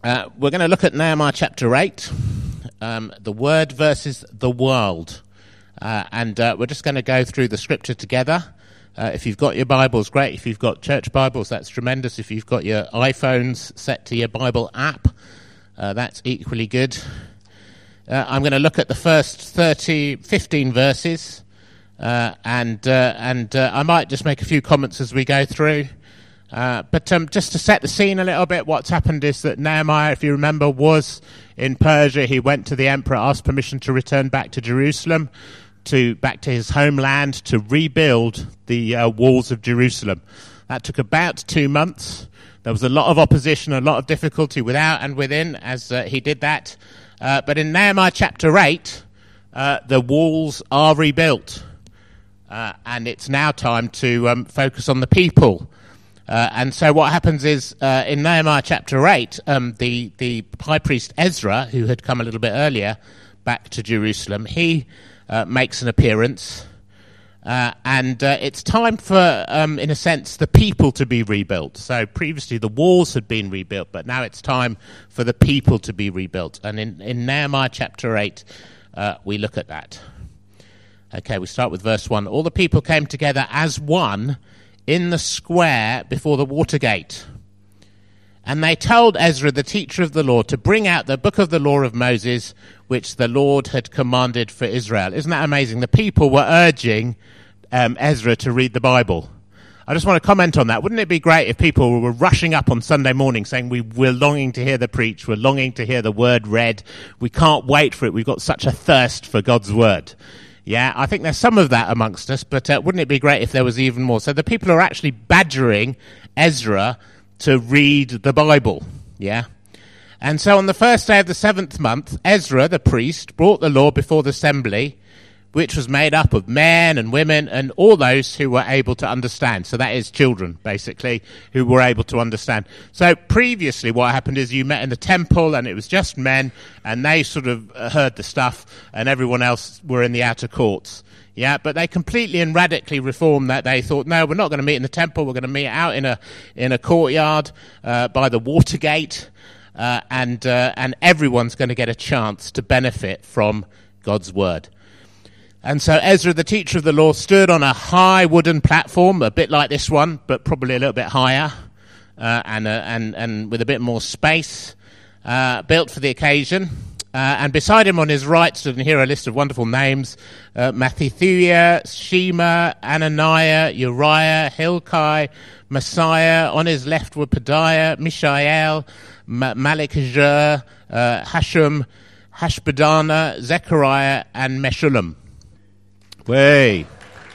We're going to look at Nehemiah chapter 8, the word versus the world. And we're just going to go through the scripture together. If you've got your Bibles, great. If you've got church Bibles, that's tremendous. If you've got your iPhones set to your Bible app, that's equally good. I'm going to look at the first 15 verses, and I might just make a few comments as we go through. But just to set the scene a little bit, what's happened is that Nehemiah, if you remember, was in Persia. He went to the emperor, asked permission to return back to Jerusalem, back to his homeland, to rebuild the walls of Jerusalem. That took about 2 months. There was a lot of opposition, a lot of difficulty without and within as he did that. But in Nehemiah chapter 8, the walls are rebuilt. And it's now time to focus on the people. And so what happens is, in Nehemiah chapter 8, the high priest Ezra, who had come a little bit earlier back to Jerusalem, he makes an appearance. And it's time for, in a sense, the people to be rebuilt. So previously the walls had been rebuilt, but now it's time for the people to be rebuilt. And in Nehemiah chapter 8, we look at that. Okay, we start with verse 1. All the people came together as one in the square before the water gate. And they told Ezra, the teacher of the law, to bring out the book of the law of Moses, which the Lord had commanded for Israel. Isn't that amazing? The people were urging Ezra to read the Bible. I just want to comment on that. Wouldn't it be great if people were rushing up on Sunday morning saying, we're longing to hear the preach, we're longing to hear the word read, we can't wait for it, we've got such a thirst for God's word. Yeah, I think there's some of that amongst us, but wouldn't it be great if there was even more? So the people are actually badgering Ezra to read the Bible, yeah? And so on the first day of the 7th month, Ezra, the priest, brought the law before the assembly, which was made up of men and women and all those who were able to understand. So that is children, basically, who were able to understand. So previously what happened is you met in the temple and it was just men and they sort of heard the stuff and everyone else were in the outer courts. Yeah, but they completely and radically reformed that. They thought, no, we're not going to meet in the temple. We're going to meet out in a courtyard by the water gate, and everyone's going to get a chance to benefit from God's word. And so Ezra, the teacher of the law, stood on a high wooden platform, a bit like this one, but probably a little bit higher, and with a bit more space, built for the occasion. And beside him on his right stood, and here a list of wonderful names, Mattithiah, Shema, Ananiah, Uriah, Hilkiah, Messiah. On his left were Pedaiah, Mishael, Malchijah, Hashum, Hashbadana, Zechariah, and Meshullam. Way.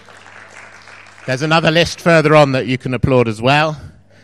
There's another list further on that you can applaud as well.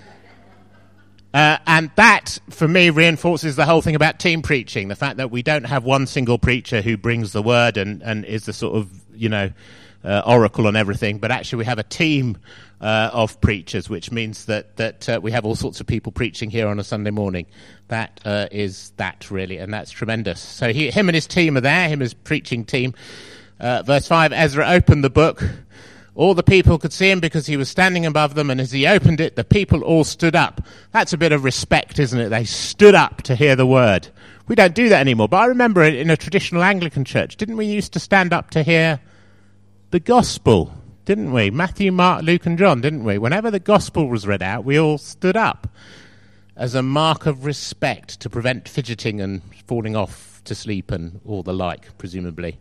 And that, for me, reinforces the whole thing about team preaching, the fact that we don't have one single preacher who brings the word and is the sort of, oracle on everything, but actually we have a team of preachers, which means that we have all sorts of people preaching here on a Sunday morning. That is that, really, and that's tremendous. So him and his team are there, him and his preaching team. Verse 5, Ezra opened the book. All the people could see him because he was standing above them, and as he opened it, the people all stood up. That's a bit of respect, isn't it? They stood up to hear the word. We don't do that anymore, but I remember in a traditional Anglican church, didn't we used to stand up to hear the gospel, didn't we? Matthew, Mark, Luke, and John, didn't we? Whenever the gospel was read out, we all stood up as a mark of respect to prevent fidgeting and falling off to sleep and all the like, presumably.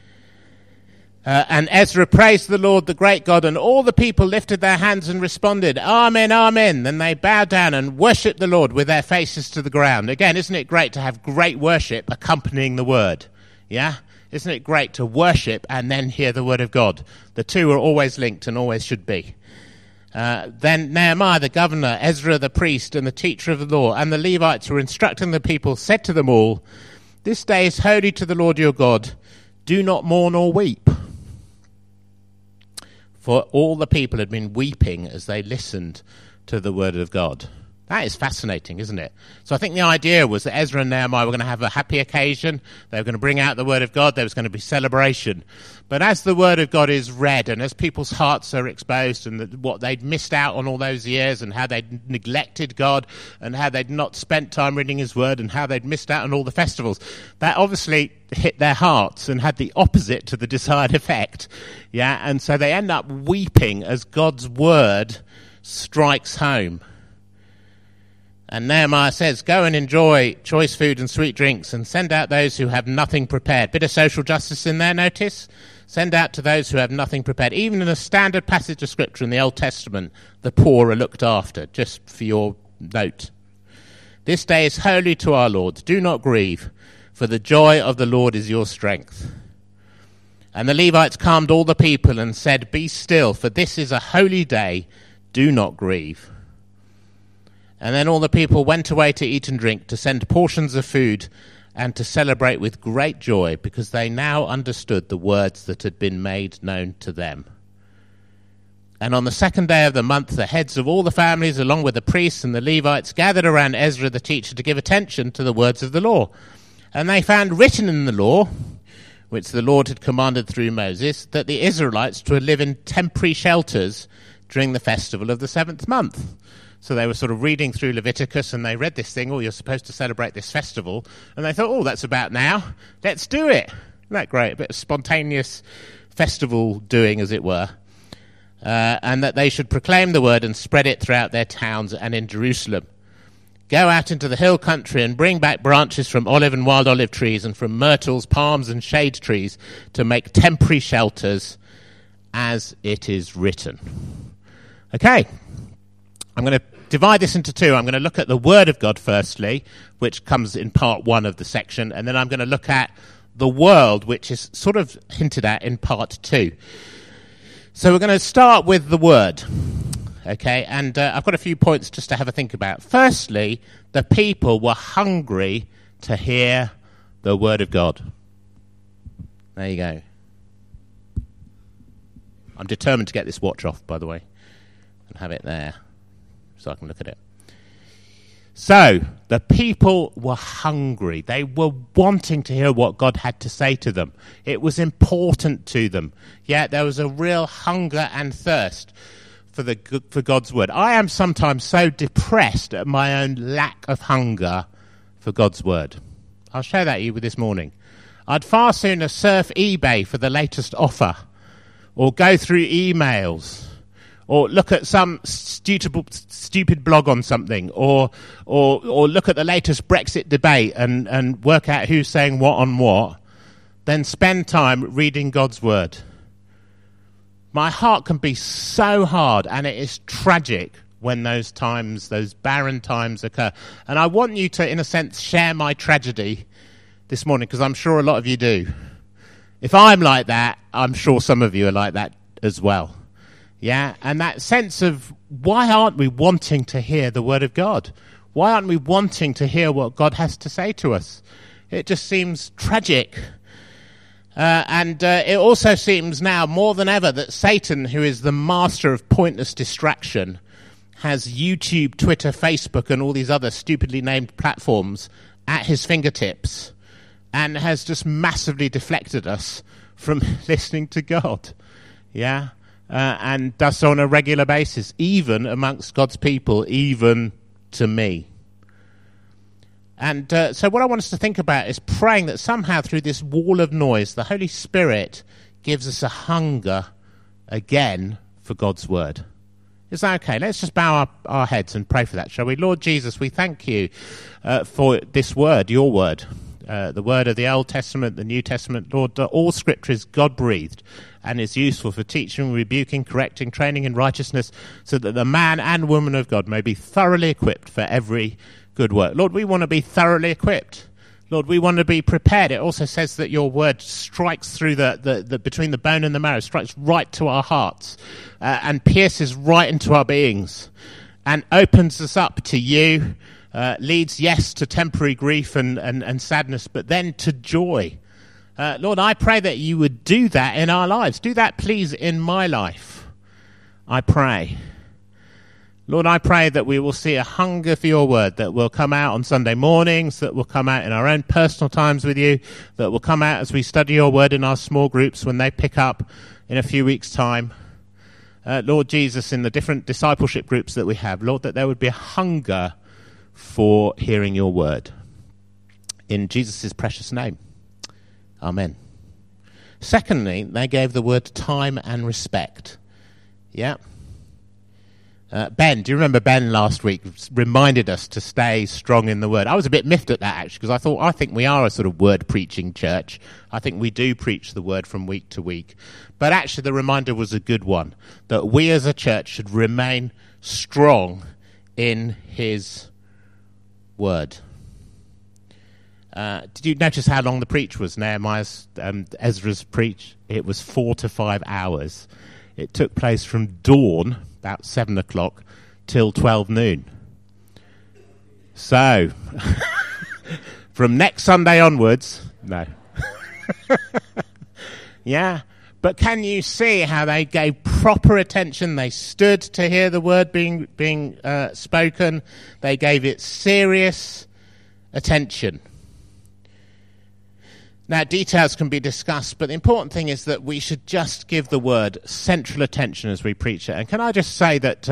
And Ezra praised the Lord, the great God, and all the people lifted their hands and responded, Amen, Amen. Then they bowed down and worshipped the Lord with their faces to the ground. Again, isn't it great to have great worship accompanying the word? Yeah? Isn't it great to worship and then hear the word of God? The two are always linked and always should be. Then Nehemiah, the governor, Ezra, the priest, and the teacher of the law, and the Levites who were instructing the people, said to them all, This day is holy to the Lord your God. Do not mourn or weep. For all the people had been weeping as they listened to the word of God. That is fascinating, isn't it? So I think the idea was that Ezra and Nehemiah were going to have a happy occasion. They were going to bring out the word of God. There was going to be celebration. But as the word of God is read and as people's hearts are exposed and what they'd missed out on all those years and how they'd neglected God and how they'd not spent time reading his word and how they'd missed out on all the festivals, that obviously hit their hearts and had the opposite to the desired effect. Yeah, and so they end up weeping as God's word strikes home. And Nehemiah says, go and enjoy choice food and sweet drinks and send out those who have nothing prepared. Bit of social justice in there, notice? Send out to those who have nothing prepared. Even in a standard passage of Scripture in the Old Testament, the poor are looked after, just for your note. This day is holy to our Lord. Do not grieve, for the joy of the Lord is your strength. And the Levites calmed all the people and said, be still, for this is a holy day. Do not grieve. And then all the people went away to eat and drink, to send portions of food, and to celebrate with great joy, because they now understood the words that had been made known to them. And on the second day of the month, the heads of all the families, along with the priests and the Levites, gathered around Ezra the teacher to give attention to the words of the law. And they found written in the law, which the Lord had commanded through Moses, that the Israelites were to live in temporary shelters during the festival of the 7th month. So they were sort of reading through Leviticus and they read this thing, you're supposed to celebrate this festival. And they thought, that's about now. Let's do it. Isn't that great? A bit of spontaneous festival doing, as it were. And that they should proclaim the word and spread it throughout their towns and in Jerusalem. Go out into the hill country and bring back branches from olive and wild olive trees and from myrtles, palms and shade trees to make temporary shelters as it is written. Okay. I'm going to divide this into two. I'm going to look at the Word of God firstly, which comes in part 1 of the section, and then I'm going to look at the world, which is sort of hinted at in part 2. So we're going to start with the Word, okay? And I've got a few points just to have a think about. Firstly, the people were hungry to hear the Word of God. There you go. I'm determined to get this watch off, by the way, and have it there, so I can look at it. So, the people were hungry. They were wanting to hear what God had to say to them. It was important to them. Yeah, there was a real hunger and thirst for God's word. I am sometimes so depressed at my own lack of hunger for God's word. I'll share that with you this morning. I'd far sooner surf eBay for the latest offer, or go through emails, or look at some stupid blog on something, or look at the latest Brexit debate and work out who's saying what on what, then spend time reading God's word. My heart can be so hard, and it is tragic when those barren times occur. And I want you to, in a sense, share my tragedy this morning, because I'm sure a lot of you do. If I'm like that, I'm sure some of you are like that as well. Yeah, and that sense of, why aren't we wanting to hear the word of God? Why aren't we wanting to hear what God has to say to us? It just seems tragic. And it also seems now more than ever that Satan, who is the master of pointless distraction, has YouTube, Twitter, Facebook, and all these other stupidly named platforms at his fingertips, and has just massively deflected us from listening to God. Yeah? And does so on a regular basis, even amongst God's people, even to me. And so what I want us to think about is praying that somehow through this wall of noise, the Holy Spirit gives us a hunger again for God's word. Is that okay? Let's just bow our heads and pray for that, shall we? Lord Jesus, we thank you for this word, your word. The word of the Old Testament, the New Testament. Lord, all Scripture is God-breathed and is useful for teaching, rebuking, correcting, training in righteousness, so that the man and woman of God may be thoroughly equipped for every good work. Lord, we want to be thoroughly equipped. Lord, we want to be prepared. It also says that your word strikes through the between the bone and the marrow, strikes right to our hearts, and pierces right into our beings, and opens us up to you. Leads, yes, to temporary grief and sadness, but then to joy. Lord, I pray that you would do that in our lives. Do that, please, in my life. I pray. Lord, I pray that we will see a hunger for your word that will come out on Sunday mornings, that will come out in our own personal times with you, that will come out as we study your word in our small groups when they pick up in a few weeks' time. Lord Jesus, in the different discipleship groups that we have, Lord, that there would be a hunger for hearing your word. In Jesus' precious name. Amen. Secondly, they gave the word time and respect. Yeah. Ben, do you remember Ben last week reminded us to stay strong in the word? I was a bit miffed at that, actually, because I think we are a sort of word-preaching church. I think we do preach the word from week to week. But actually, the reminder was a good one, that we as a church should remain strong in his word. Did you notice how long the preach was? Nehemiah's, Ezra's preach? It was 4 to 5 hours. It took place from dawn, about 7 o'clock, till 12 noon. So, from next Sunday onwards, no. Yeah, but can you see how they gave proper attention? They stood to hear the word being spoken. They gave it serious attention. Now, details can be discussed, but the important thing is that we should just give the word central attention as we preach it. And can I just say that,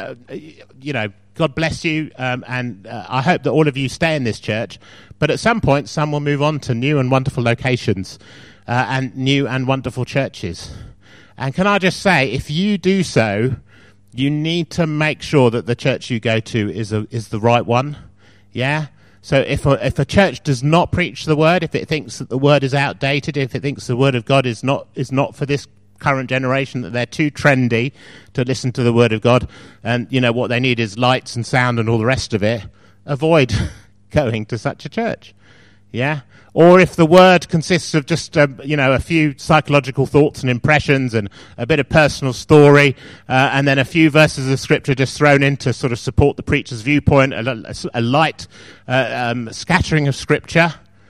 God bless you, and I hope that all of you stay in this church, but at some point some will move on to new and wonderful locations and new and wonderful churches. And can I just say, if you do so, you need to make sure that the church you go to is the right one, yeah? So if a church does not preach the word, if it thinks that the word is outdated, if it thinks the word of God is not for this current generation, that they're too trendy to listen to the word of God, and what they need is lights and sound and all the rest of it, avoid going to such a church. Yeah? Or if the word consists of just a few psychological thoughts and impressions and a bit of personal story, and then a few verses of scripture just thrown in to sort of support the preacher's viewpoint, a light scattering of scripture,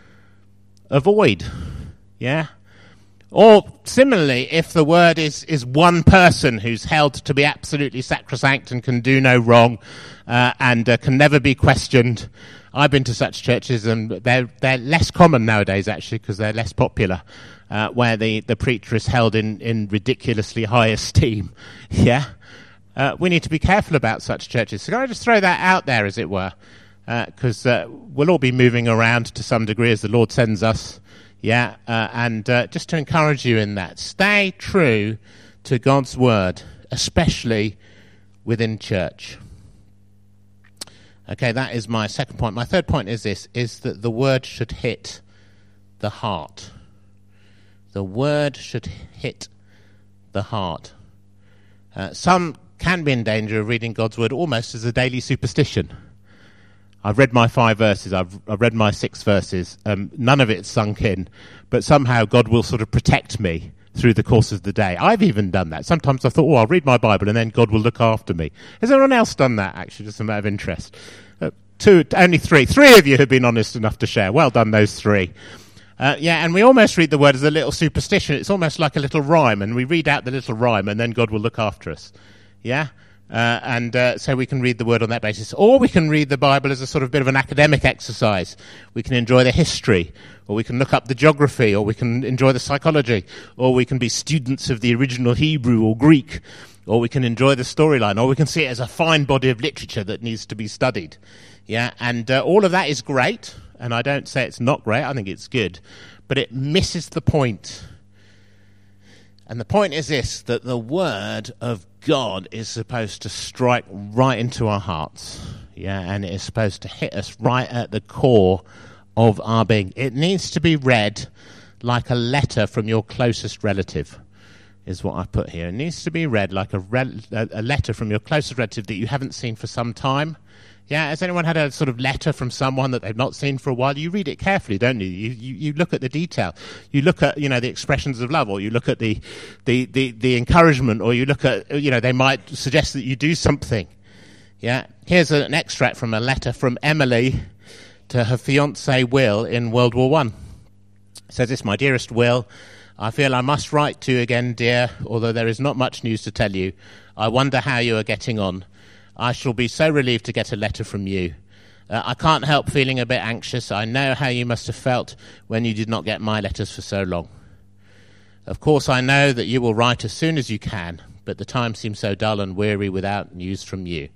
avoid. Yeah. Or similarly, if the word is one person who's held to be absolutely sacrosanct and can do no wrong, and can never be questioned. I've been to such churches, and they're less common nowadays, actually, because they're less popular, where the preacher is held in ridiculously high esteem. Yeah? We need to be careful about such churches. So can I just throw that out there, as it were? Because we'll all be moving around to some degree as the Lord sends us. Yeah? And just to encourage you in that, stay true to God's word, especially within church. Okay, that is my second point. My third point is that the word should hit the heart. The word should hit the heart. Some can be in danger of reading God's word almost as a daily superstition. I've read my 5 verses, I've read my 6 verses, none of it's sunk in, but somehow God will sort of protect me through the course of the day. I've even done that. Sometimes I thought, I'll read my Bible and then God will look after me. Has anyone else done that, actually, just a matter of interest? Only 3. 3 of you have been honest enough to share. Well done, those 3. And we almost read the word as a little superstition. It's almost like a little rhyme, and we read out the little rhyme and then God will look after us. Yeah? So we can read the word on that basis. Or we can read the Bible as a sort of bit of an academic exercise. We can enjoy the history, or we can look up the geography, or we can enjoy the psychology, or we can be students of the original Hebrew or Greek, or we can enjoy the storyline, or we can see it as a fine body of literature that needs to be studied. Yeah, and all of that is great, and I don't say it's not great, I think it's good, but it misses the point. And the point is this, that the word of God is supposed to strike right into our hearts. Yeah, and it is supposed to hit us right at the core of our being. It needs to be read like a letter from your closest relative, is what I put here. It needs to be read like a letter from your closest relative that you haven't seen for some time. Yeah, has anyone had a sort of letter from someone that they've not seen for a while? You read it carefully, don't you? You look at the detail. You look at, the expressions of love, or you look at the encouragement, or you look at, they might suggest that you do something. Yeah. Here's an extract from a letter from Emily to her fiancé Will in World War I. It says this: "My dearest Will, I feel I must write to you again, dear, although there is not much news to tell you. I wonder how you are getting on. I shall be so relieved to get a letter from you. I can't help feeling a bit anxious. I know how you must have felt when you did not get my letters for so long. Of course, I know that you will write as soon as you can, but the time seems so dull and weary without news from you.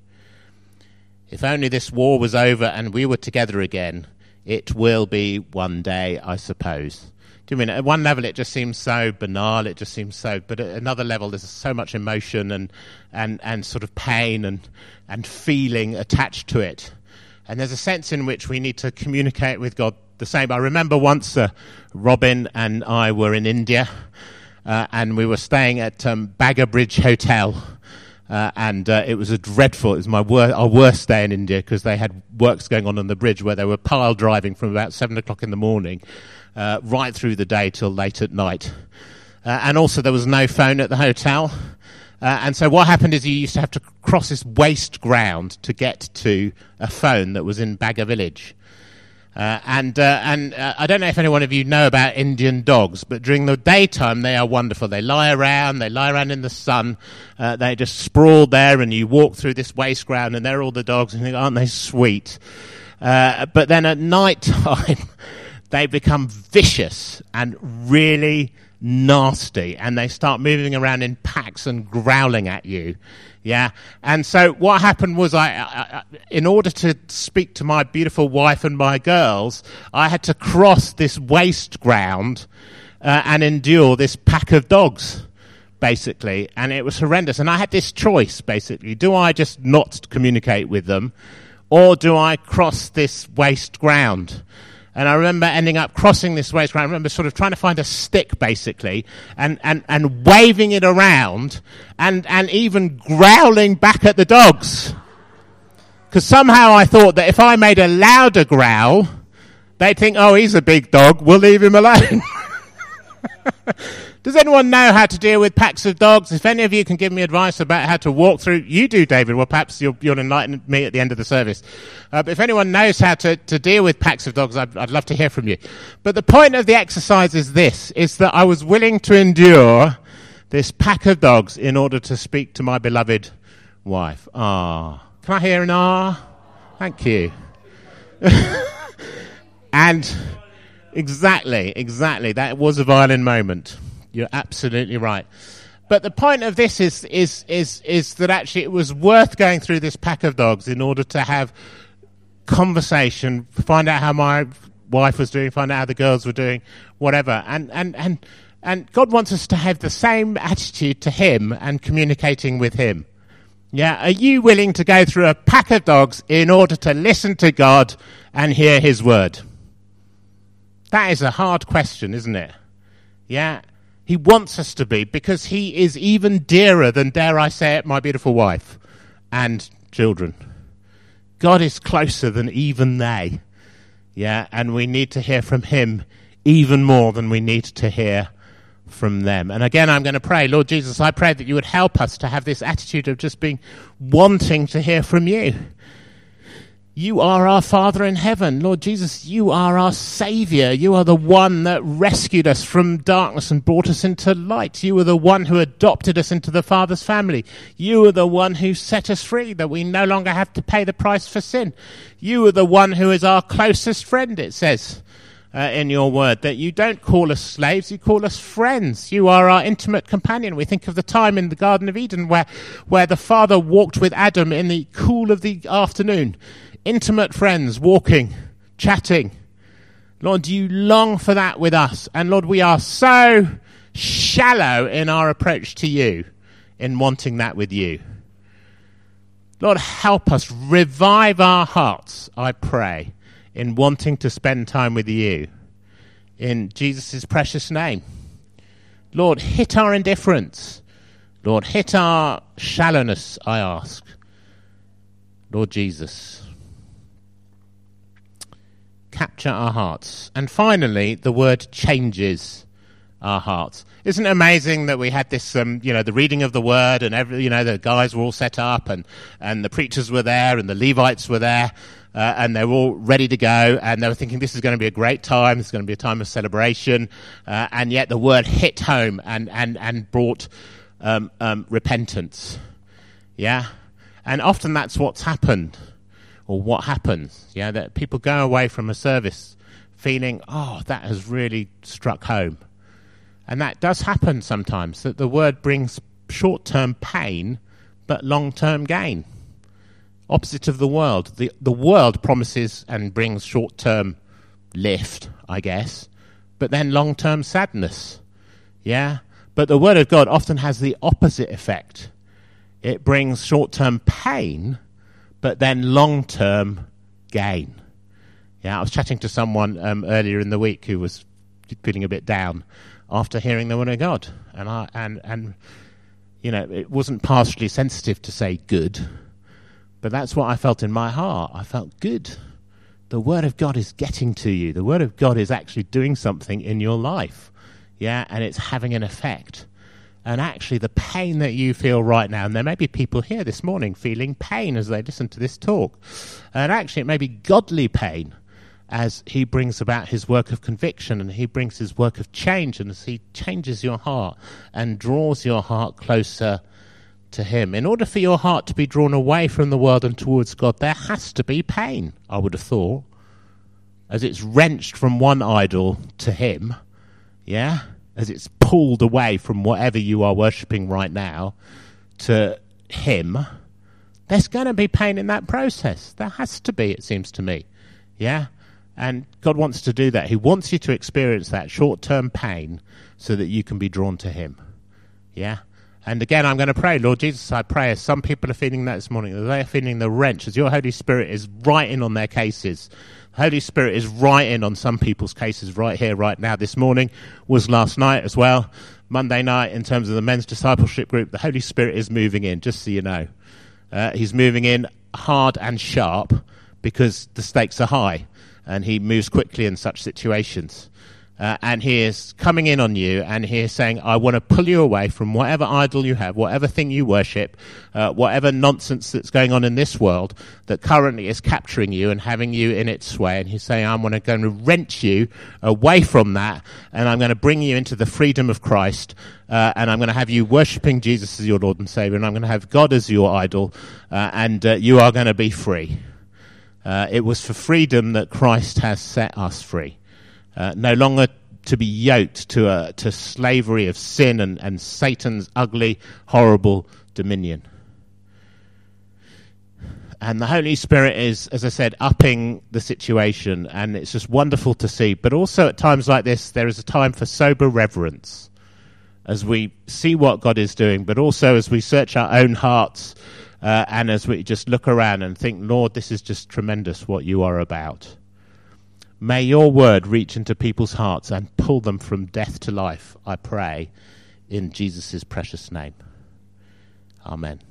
If only this war was over and we were together again. It will be one day, I suppose. Do you mean at one level it just seems so banal, it just seems so, but at another level there's so much emotion and sort of pain and feeling attached to it. And there's a sense in which we need to communicate with God the same. I remember once Robin and I were in India and we were staying at Bagga Bridge Hotel. And it was it was our worst day in India because they had works going on the bridge where they were pile driving from about 7 o'clock in the morning right through the day till late at night. And also there was no phone at the hotel. And so what happened is you used to have to cross this waste ground to get to a phone that was in Bagga village. And I don't know if any one of you know about Indian dogs, but during the daytime they are wonderful. They lie around in the sun. They just sprawl there, and you walk through this waste ground, and there are all the dogs, and you think, aren't they sweet? But then at night time, they become vicious and really nasty, and they start moving around in packs and growling at you. Yeah, and so what happened was I in order to speak to my beautiful wife and my girls, I had to cross this waste ground and endure this pack of dogs, basically, and it was horrendous. And I had this choice, basically: do I just not communicate with them, or do I cross this waste ground? And I remember ending up crossing this waste ground. I remember sort of trying to find a stick, basically, and waving it around and even growling back at the dogs. Because somehow I thought that if I made a louder growl, they'd think, oh, he's a big dog, we'll leave him alone. Does anyone know how to deal with packs of dogs? If any of you can give me advice about how to walk through, you do, David. Well, perhaps you'll enlighten me at the end of the service. But if anyone knows how to deal with packs of dogs, I'd love to hear from you. But the point of the exercise is this, is that I was willing to endure this pack of dogs in order to speak to my beloved wife. Ah. Can I hear an ah? Thank you. And exactly. That was a violin moment. You're absolutely right. But the point of this is that actually it was worth going through this pack of dogs in order to have conversation, find out how my wife was doing, find out how the girls were doing, whatever. And God wants us to have the same attitude to him and communicating with him. Yeah, are you willing to go through a pack of dogs in order to listen to God and hear his word? That is a hard question, isn't it? Yeah. He wants us to be, because he is even dearer than, dare I say it, my beautiful wife and children. God is closer than even they. Yeah, and we need to hear from him even more than we need to hear from them. And again, I'm going to pray, Lord Jesus, I pray that you would help us to have this attitude of just being wanting to hear from you. You are our Father in heaven. Lord Jesus, you are our Saviour. You are the one that rescued us from darkness and brought us into light. You are the one who adopted us into the Father's family. You are the one who set us free, that we no longer have to pay the price for sin. You are the one who is our closest friend, it says in your word, that you don't call us slaves, you call us friends. You are our intimate companion. We think of the time in the Garden of Eden where the Father walked with Adam in the cool of the afternoon. Intimate friends, walking, chatting. Lord, you long for that with us. And Lord, we are so shallow in our approach to you, in wanting that with you. Lord, help us, revive our hearts, I pray, in wanting to spend time with you. In Jesus' precious name. Lord, hit our indifference. Lord, hit our shallowness, I ask. Lord Jesus, capture our hearts. And finally, the word changes our hearts. Isn't it amazing that we had this, the reading of the word, and the guys were all set up, and the preachers were there, and the Levites were there, and they were all ready to go, and they were thinking this is going to be a great time, this is going to be a time of celebration, and yet the word hit home and brought repentance. Yeah? And often that's what's happened, or what happens, that people go away from a service feeling, that has really struck home. And that does happen sometimes, that the word brings short-term pain, but long-term gain. Opposite of the world. The world promises and brings short-term lift, I guess, but then long-term sadness. But the word of God often has the opposite effect. It brings short-term pain, but then long-term gain. I was chatting to someone earlier in the week who was feeling a bit down after hearing the word of God, and it wasn't partially sensitive to say good, but that's what I felt in my heart. I felt good. The word of God is getting to you. The word of God is actually doing something in your life, and it's having an effect. And actually, the pain that you feel right now, and there may be people here this morning feeling pain as they listen to this talk, and actually it may be godly pain as he brings about his work of conviction and he brings his work of change, and as he changes your heart and draws your heart closer to him. In order for your heart to be drawn away from the world and towards God, there has to be pain, I would have thought, as it's wrenched from one idol to him, as it's pulled away from whatever you are worshipping right now to him. There's going to be pain in that process. There has to be, it seems to me. And God wants to do that. He wants you to experience that short-term pain so that you can be drawn to him. And again, I'm going to pray, Lord Jesus, I pray as some people are feeling that this morning, that they are feeling the wrench, as your Holy Spirit is writing on their cases. The Holy Spirit is writing on some people's cases right here, right now. This morning was last night as well. Monday night, in terms of the men's discipleship group, the Holy Spirit is moving in, just so you know. He's moving in hard and sharp because the stakes are high, and he moves quickly in such situations. And he is coming in on you, and he is saying, I want to pull you away from whatever idol you have, whatever thing you worship, whatever nonsense that's going on in this world that currently is capturing you and having you in its sway. And he's saying, I'm going to wrench you away from that, and I'm going to bring you into the freedom of Christ, and I'm going to have you worshipping Jesus as your Lord and Savior, and I'm going to have God as your idol, and you are going to be free. It was for freedom that Christ has set us free. No longer to be yoked to slavery of sin and Satan's ugly, horrible dominion. And the Holy Spirit is, as I said, upping the situation, and it's just wonderful to see. But also at times like this, there is a time for sober reverence as we see what God is doing, but also as we search our own hearts and as we just look around and think, Lord, this is just tremendous what you are about. May your word reach into people's hearts and pull them from death to life, I pray, in Jesus' precious name. Amen.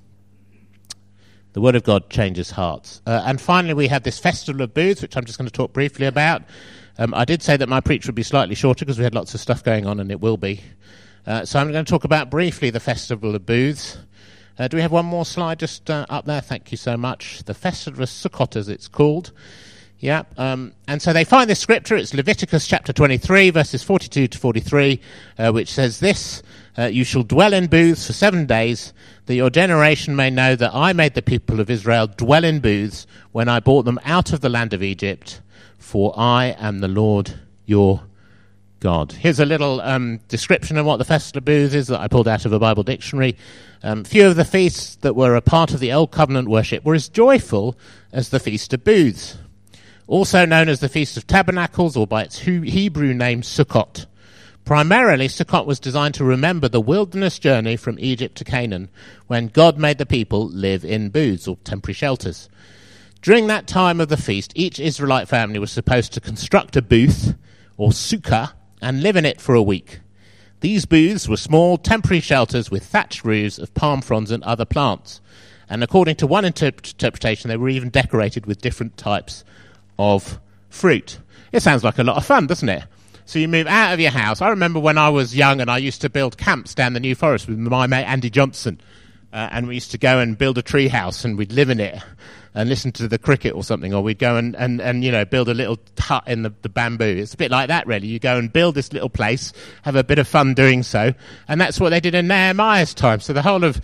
The word of God changes hearts. And finally, we have this Festival of Booths, which I'm just going to talk briefly about. I did say that my preach would be slightly shorter because we had lots of stuff going on, and it will be. So I'm going to talk about briefly the Festival of Booths. Do we have one more slide just up there? Thank you so much. The Festival of Sukkot, as it's called. And so they find this scripture. It's Leviticus chapter 23, verses 42 to 43, which says this, you shall dwell in booths for 7 days, that your generation may know that I made the people of Israel dwell in booths when I brought them out of the land of Egypt, for I am the Lord your God. Here's a little description of what the Festival of Booths is that I pulled out of a Bible dictionary. Few of the feasts that were a part of the Old Covenant worship were as joyful as the Feast of Booths, also known as the Feast of Tabernacles, or by its Hebrew name Sukkot. Primarily, Sukkot was designed to remember the wilderness journey from Egypt to Canaan, when God made the people live in booths, or temporary shelters. During that time of the feast, each Israelite family was supposed to construct a booth, or sukkah, and live in it for a week. These booths were small, temporary shelters with thatched roofs of palm fronds and other plants. And according to one interpretation, they were even decorated with different types of fruit. It sounds like a lot of fun, doesn't it? So you move out of your house. I remember when I was young and I used to build camps down the New Forest with my mate Andy Johnson. And we used to go and build a tree house and we'd live in it and listen to the cricket or something. Or we'd go and you know, build a little hut in the bamboo. It's a bit like that, really. You go and build this little place, have a bit of fun doing so. And that's what they did in Nehemiah's time. So the whole of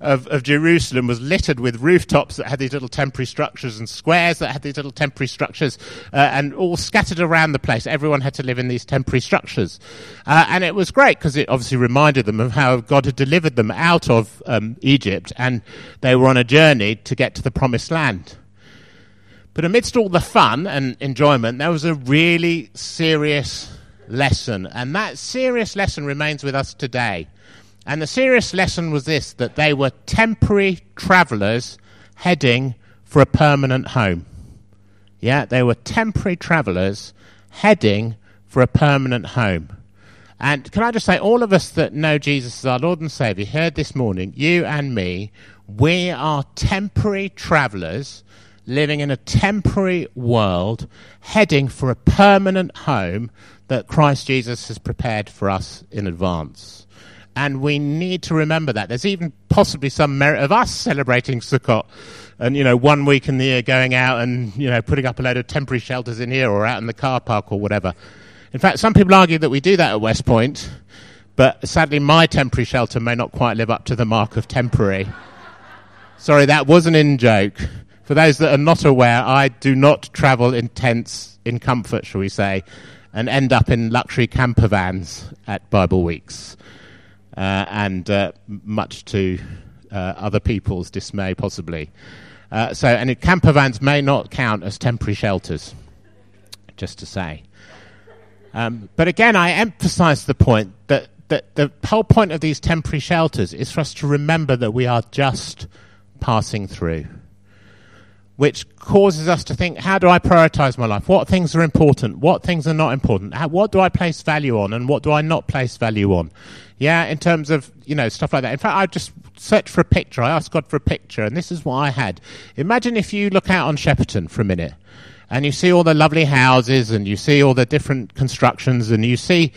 of Jerusalem was littered with rooftops that had these little temporary structures and squares that had these little temporary structures, and all scattered around the place. Everyone had to live in these temporary structures. And it was great because it obviously reminded them of how God had delivered them out of Egypt, and they were on a journey to get to the promised land. But amidst all the fun and enjoyment, there was a really serious lesson, and that serious lesson remains with us today. And the serious lesson was this, that they were temporary travellers heading for a permanent home. Yeah, they were temporary travellers heading for a permanent home. And can I just say, all of us that know Jesus as our Lord and Saviour, heard this morning, you and me, we are temporary travellers living in a temporary world, heading for a permanent home that Christ Jesus has prepared for us in advance. And we need to remember that. There's even possibly some merit of us celebrating Sukkot and, 1 week in the year going out and, putting up a load of temporary shelters in here or out in the car park or whatever. In fact, some people argue that we do that at West Point, but sadly my temporary shelter may not quite live up to the mark of temporary. Sorry, that was an in-joke. For those that are not aware, I do not travel in tents in comfort, shall we say, and end up in luxury camper vans at Bible weeks. And much to other people's dismay, possibly. And camper vans may not count as temporary shelters, just to say. But again, I emphasise the point that the whole point of these temporary shelters is for us to remember that we are just passing through, which causes us to think, how do I prioritise my life? What things are important? What things are not important? What do I place value on and what do I not place value on? Yeah, in terms of, stuff like that. In fact, I just searched for a picture. I asked God for a picture, and this is what I had. Imagine if you look out on Shepperton for a minute, and you see all the lovely houses, and you see all the different constructions, and you see,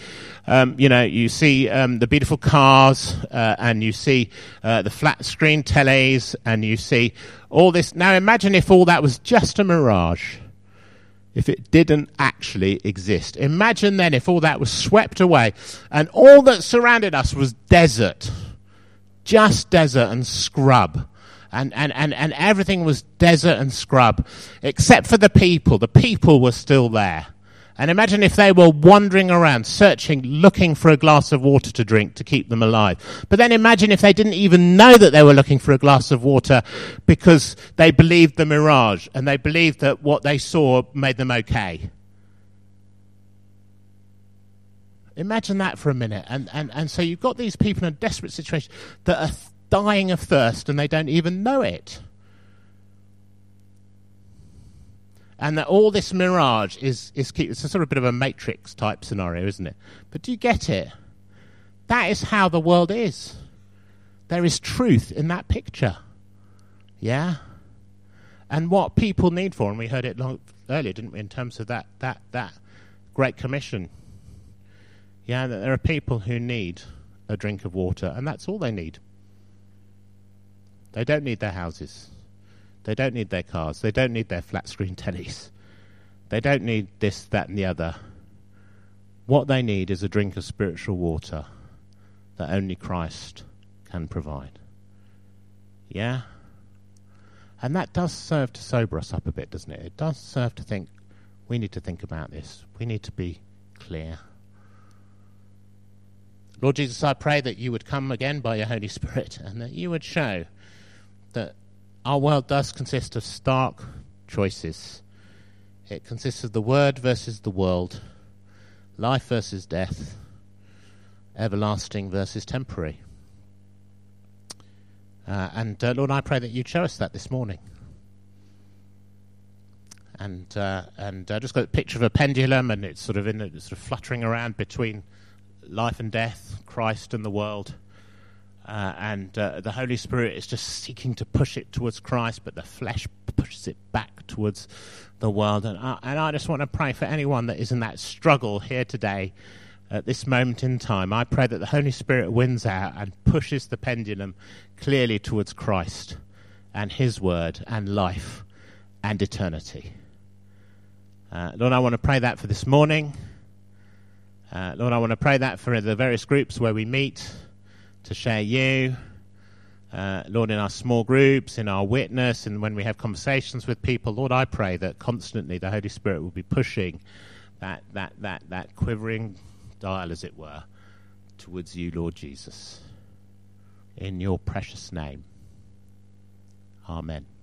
the beautiful cars, and you see the flat screen tellies, and you see all this. Now imagine if all that was just a mirage, if it didn't actually exist. Imagine then if all that was swept away, and all that surrounded us was desert, just desert and scrub. And everything was desert and scrub, except for the people. The people were still there. And imagine if they were wandering around, searching, looking for a glass of water to drink to keep them alive. But then imagine if they didn't even know that they were looking for a glass of water because they believed the mirage and they believed that what they saw made them okay. Imagine that for a minute. And so you've got these people in a desperate situation that are dying of thirst and they don't even know it. And that all this mirage it's a sort of bit of a Matrix type scenario, isn't it? But do you get it? That is how the world is. There is truth in that picture. Yeah? And what people need for, and we heard it earlier, didn't we, in terms of that Great Commission. Yeah, that there are people who need a drink of water, and that's all they need. They don't need their houses. They don't need their cars. They don't need their flat-screen tellies. They don't need this, that, and the other. What they need is a drink of spiritual water that only Christ can provide. Yeah? And that does serve to sober us up a bit, doesn't it? It does serve to think, we need to think about this. We need to be clear. Lord Jesus, I pray that you would come again by your Holy Spirit and that you would show that our world does consist of stark choices. It consists of the word versus the world, life versus death, everlasting versus temporary. Lord, I pray that you'd show us that this morning. And I just got a picture of a pendulum, and it's sort of fluttering around between life and death, Christ and the world. The Holy Spirit is just seeking to push it towards Christ, but the flesh pushes it back towards the world. And I just want to pray for anyone that is in that struggle here today, at this moment in time. I pray that the Holy Spirit wins out and pushes the pendulum clearly towards Christ and his word and life and eternity. Lord, I want to pray that for this morning. Lord, I want to pray that for the various groups where we meet to share you, Lord, in our small groups, in our witness, and when we have conversations with people, Lord, I pray that constantly the Holy Spirit will be pushing that quivering dial, as it were, towards you, Lord Jesus. In your precious name. Amen.